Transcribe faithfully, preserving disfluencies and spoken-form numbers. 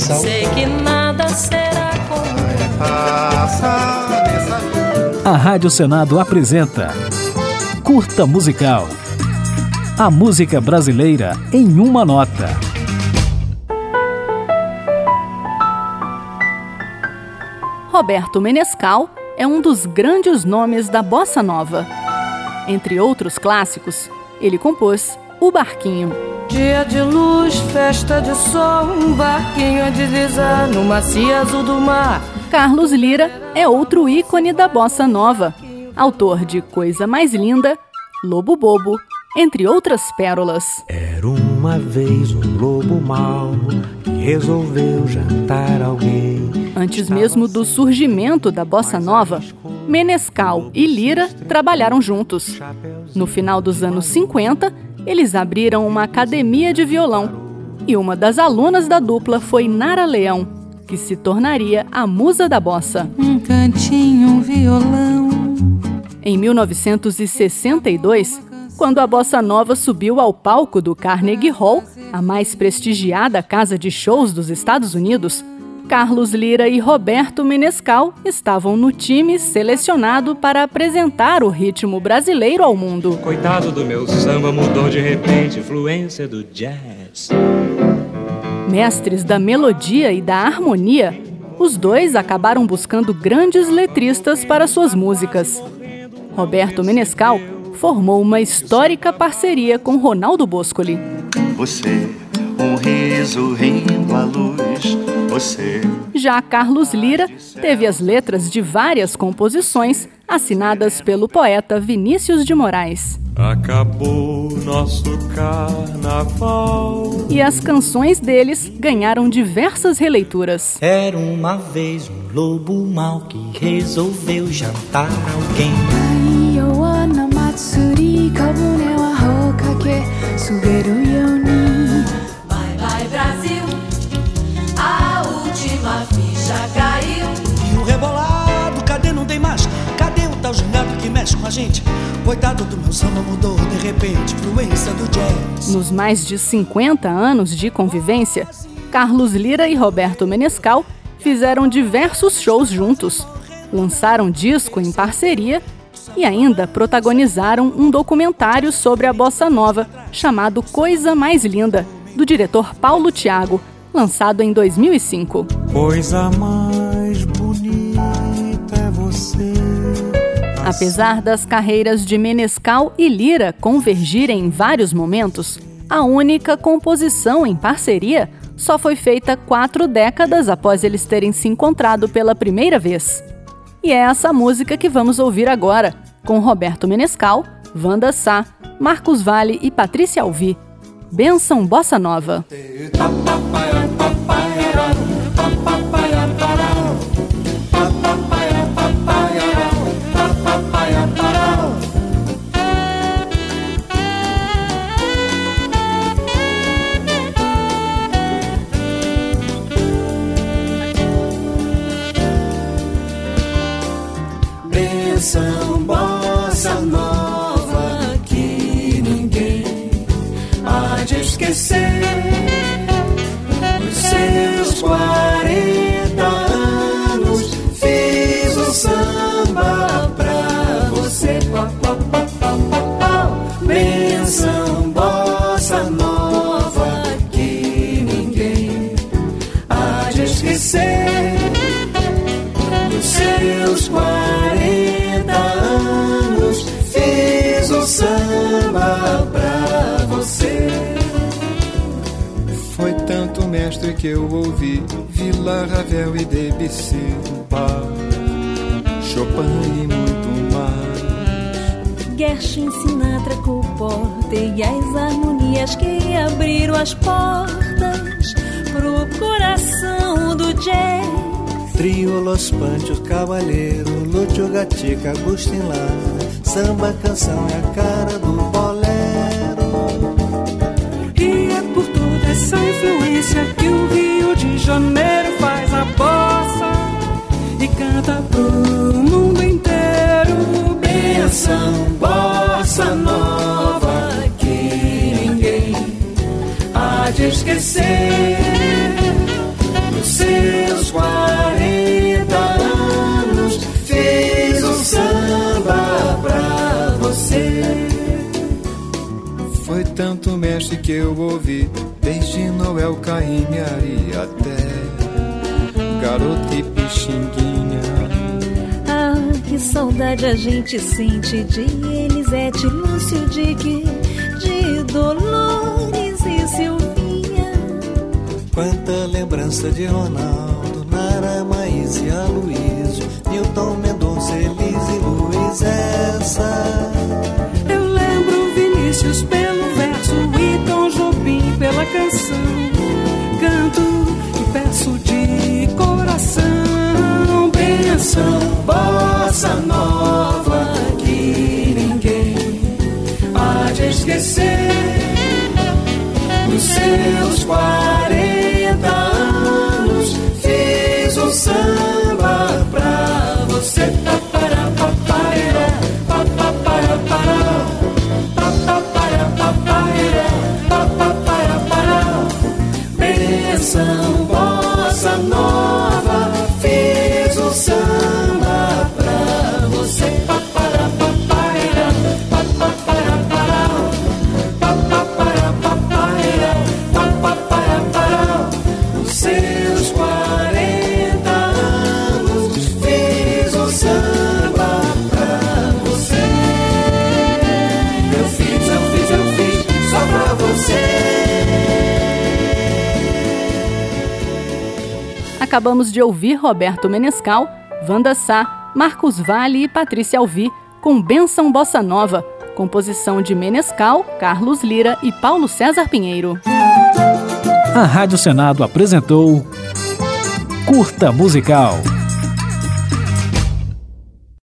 Universal. Sei que nada será como a Rádio Senado apresenta Curta Musical. A música brasileira em uma nota. Roberto Menescal é um dos grandes nomes da bossa nova. Entre outros clássicos, ele compôs O Barquinho. Dia de luz, festa de sol, um barquinho a deslizar no macio azul do mar. Carlos Lyra é outro ícone da bossa nova, autor de Coisa Mais Linda, Lobo Bobo, entre outras pérolas. Era uma vez um lobo mau que resolveu jantar alguém. Antes mesmo do surgimento da bossa nova, Menescal e Lyra trabalharam juntos. No final dos anos cinquenta, eles abriram uma academia de violão. E uma das alunas da dupla foi Nara Leão, que se tornaria a musa da bossa. Um cantinho, um violão. Em mil novecentos e sessenta e dois, quando a bossa nova subiu ao palco do Carnegie Hall, a mais prestigiada casa de shows dos Estados Unidos, Carlos Lyra e Roberto Menescal estavam no time selecionado para apresentar o ritmo brasileiro ao mundo. Coitado do meu samba, mudou de repente, influência do jazz. Mestres da melodia e da harmonia, os dois acabaram buscando grandes letristas para suas músicas. Roberto Menescal formou uma histórica parceria com Ronaldo Boscoli. Você, um riso rindo à luz, você. Já Carlos Lyra teve as letras de várias composições assinadas pelo poeta Vinícius de Moraes. Acabou nosso carnaval. E as canções deles ganharam diversas releituras. Era uma vez um lobo mau que resolveu jantar alguém. Vai, vai, Brasil, a última ficha caiu. E o rebolado, cadê não tem mais? Cadê o tal gingado que mexe com a gente? Coitado do meu samba, mudou de repente, influência do jazz. Nos mais de cinquenta anos de convivência, Carlos Lyra e Roberto Menescal fizeram diversos shows juntos, lançaram disco em parceria e ainda protagonizaram um documentário sobre a bossa nova chamado Coisa Mais Linda, do diretor Paulo Thiago, lançado em dois mil e cinco. Coisa mais bonita é você. Apesar das carreiras de Menescal e Lyra convergirem em vários momentos, a única composição em parceria só foi feita quatro décadas após eles terem se encontrado pela primeira vez. E é essa música que vamos ouvir agora, com Roberto Menescal, Wanda Sá, Marcos Valle e Patrícia Alvi. Benção Bossa Nova. Benção bossa nova que ninguém há de esquecer. Os seus quarenta anos fiz um samba pra você. Benção bossa nova que ninguém há de esquecer. Os seus quarenta anos fiz um samba pra você. Foi tanto mestre que eu ouvi, Vila, Ravel e Debussy, Bach, Chopin e muito mais. Gershwin, Sinatra, Cole Porter e as harmonias que abriram as portas pro coração do jazz. Trio Los Panchos, Cavalheiro, Lúcio Gatica, Agustin Lara. Samba canção é a cara do bolero. E é por toda essa influência que o Rio de Janeiro faz a bossa e canta pro mundo inteiro. Benção bossa nova que ninguém há de esquecer. Os Nos seus quarenta anos fiz um samba pra você. Foi tanto mestre que eu ouvi, desde Noel, Caymmi e Ari até Garota e Pixinguinha. Ah, que saudade a gente sente de Elisete, Lúcio, Dick, de Dolores e Silvinha. Quanta lembrança de Ronaldo, Nara, Maís e Aloysio, Nilton, Mendonça, Elise e Luiz Essa. Eu lembro Vinícius pelo verso e Tom Jobim pela canção. Canto e peço de coração benção, bossa nova que ninguém há de esquecer. Nos seus quarenta anos fiz um samba pra você. Papara, papara, papara, papara, papara, papara, papara. Benção, bossa nova, fiz um samba pra você. Papara, papara, papara, papara, papara, papara. Nos seus quarenta anos fiz um samba pra você. Eu fiz, eu fiz, eu fiz só pra você. Acabamos de ouvir Roberto Menescal, Wanda Sá, Marcos Valle e Patrícia Alvi com Benção Bossa Nova, composição de Menescal, Carlos Lira e Paulo César Pinheiro. A Rádio Senado apresentou Curta Musical.